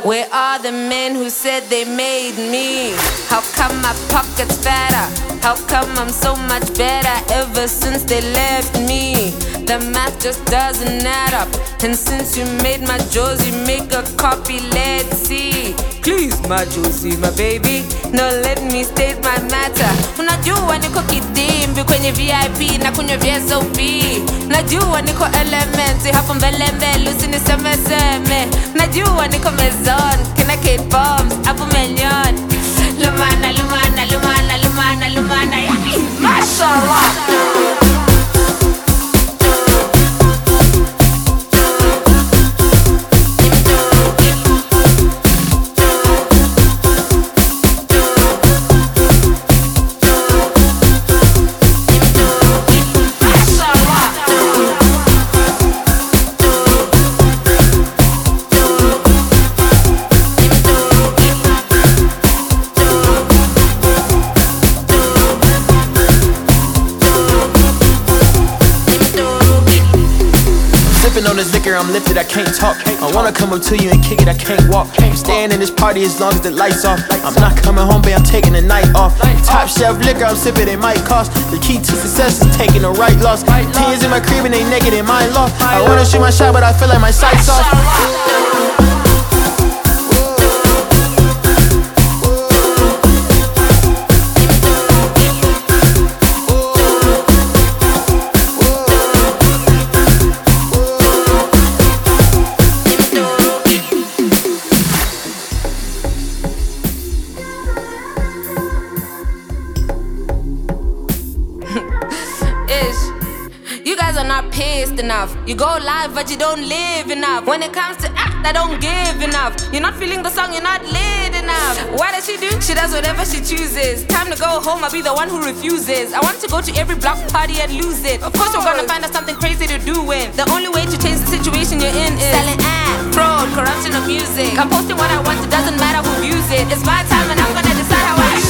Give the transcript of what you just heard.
Where are the men who said they made me? How come my pocket's fatter? How come I'm so much better ever since they left me? The math just doesn't add up. And since you made my Josie, make a copy, let's see. Please my Josie, my baby, no let me state my matter. Unajua niko kidimbi kwenye VIP na kunywa VSOP. Najua niko elementi hapo mbele mbele usiniseme seme. Najua niko mezon, kina Kate Bombs, hapo Menyon. Lumana, lumana, lumana, lumana, lumana, mashallah. On this liquor, I'm lifted, I can't talk. I wanna come up to you and kick it, I can't walk. I'm staying in this party as long as the lights off. I'm not coming home, babe, I'm taking the night off. Top shelf liquor, I'm sipping, it might cost. The key to success is taking the right loss. 10 years in my crib and they naked in my loft. I wanna shoot my shot, but I feel like my sight's off. You guys are not pissed enough. You go live but you don't live enough. When it comes to act, I don't give enough. You're not feeling the song, you're not lit enough. What does she do? She does whatever she chooses. Time to go home, I'll be the one who refuses. I want to go to every block party and lose it. Of course we're gonna find out something crazy to do with. The only way to change the situation you're in is selling ads, fraud, corruption of music. I'm posting what I want, it doesn't matter who views it. It's my time and I'm gonna decide how I